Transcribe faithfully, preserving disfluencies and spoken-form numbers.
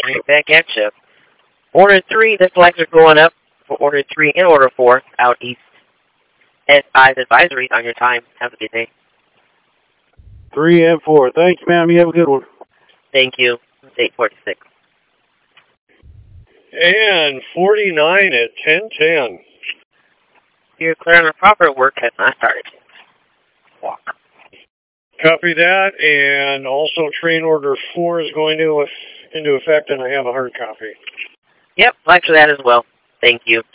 Right back at you. Order three, the flags are going up for order three and order four out east. S I's advisory on your time. Have a good day. Three and four. Thanks, ma'am. You have a good one. Thank you. It's eight forty-six. And forty-nine at ten ten. You're clear on the proper work has not started. Walk. Copy that, and also train order four is going to into effect, and I have a hard copy. Yep, flags for that as well. Thank you.